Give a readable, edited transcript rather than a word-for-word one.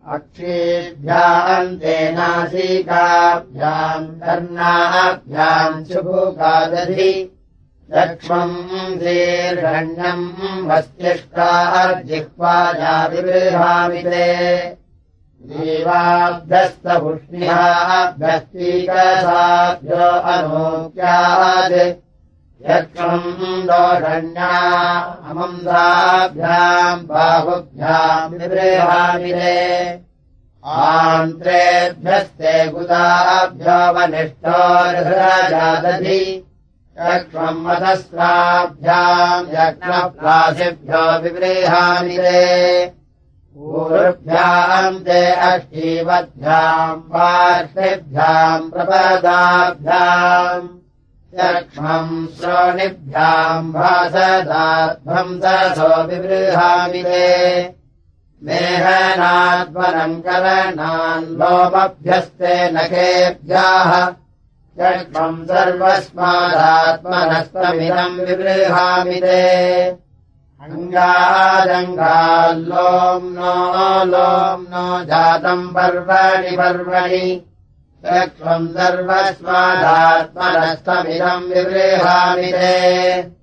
अक्षीभ्याम् तेनासिकाभ्याम् कर्णाभ्याम् शुभुकादधि लक्ष्मम् शीर्षण्यम् मस्तिष्कार्जिह्वाया विबृहामि ते जीवाभ्यस्तपुष्ण्याभ्यस्तीकसाभ्यो अनूक्याद् यक्ष्मम् दोषण्या अमन्दाभ्याम् बाहुभ्याम् विबृहामि ते आन्त्रेभ्यस्ते गुदाभ्यो वनिष्ठोर्हृजादधि यक्ष्मम् मदस्राभ्याम् यज्ञप्रासिभ्यो विबृहामि ते ऊर्भ्याम् ते अष्टीवद्भ्याम् पार्श्वेभ्याम् प्रपदाभ्याम् यक्ष्मम् श्रोणिभ्याम् भासदाध्वम् ससो विबृहामि ते मेहनाद्वनम् करणान् लोमभ्यस्ते नखेभ्यः यक्ष्मम् सर्वस्मादात्मनस्तमिदम् विबृहामि ते अङ्गादङ्गाल्लोम्नो जातम् पर्वणि पर्वणि यक्ष्मम् सर्वस्मादात्मनस्तमिदम् विबृहामि ते